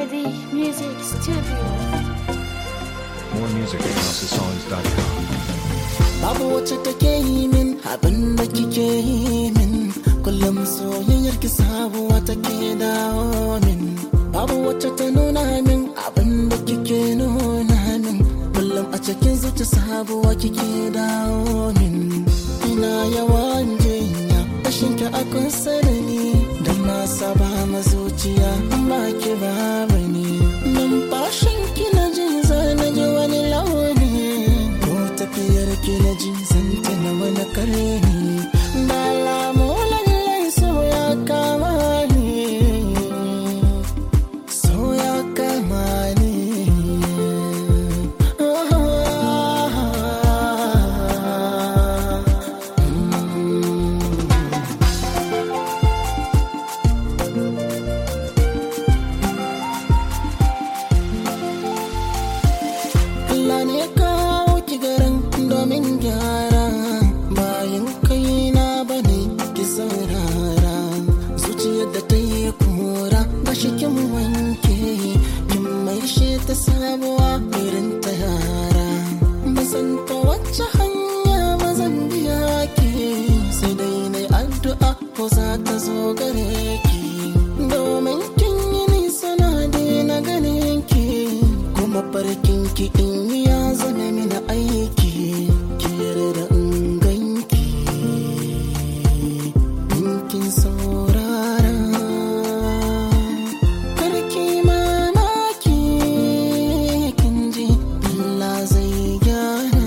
Melody Music Studio. More music at housesongs.com. Babu wacce take yi min abin da kike yi min, kullum soyayyar ki sabuwa take dawo min. Babu wacce ta nuna min abin da kike nuna min, kullum a cikin zuci sabuwa kike dawo min. Ina yawan jinya rashin ki a kusa da ni, don na saba ma zuciya ba ki ba bane. Numfashin ki na ji zana ji wani launi, ko tafiyar ki na ji zanta na wani karni. Da alamu lallai so ya kama ni, so ya kama ni. Allah ne kawo ki garin domin gyara, bayan kaina bane ki saurara. Zuciyar da ta yi kura gashi kin wanke, kin maishe ta sabuwa irin ta yara. Ban san ta wacce hanya ba zan biya ki, sai dai na addu'a ko za ta zo gare ki. Domin kin yi nisa na daina ganin ki, kuma farkin ki in yi ya zame mini aiki. Ki yarda in ganki in kin saurara, karki mamaki kin ji Allah zai gyara.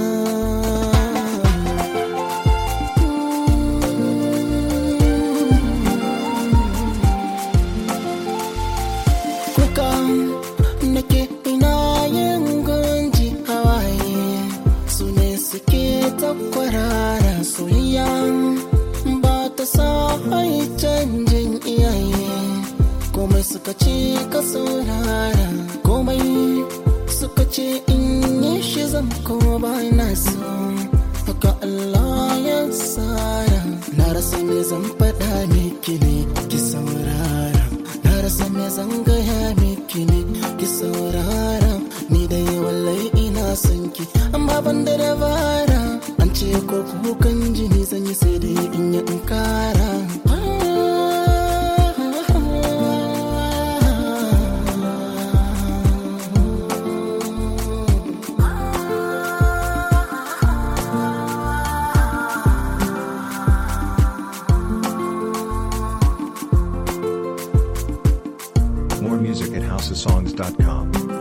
Kuka nake ina yin gunji, hawaye su ne suke ta kwarara. Soyayya ba ta sa ai canjin iyaye, komai suka ce ka saurara, komai suka ce in yi shi zan kuma ba na so. Haka Allah ya tsara, na rasa me zan faɗa miki ne ki saurara, na rasa me zan gaya miki ne ki saurara. Ni dai wallahi ina son ki amma ban da dabara, an ce ko kukan jini zan yi sai dai in yi in kara. More music at housesongs.com.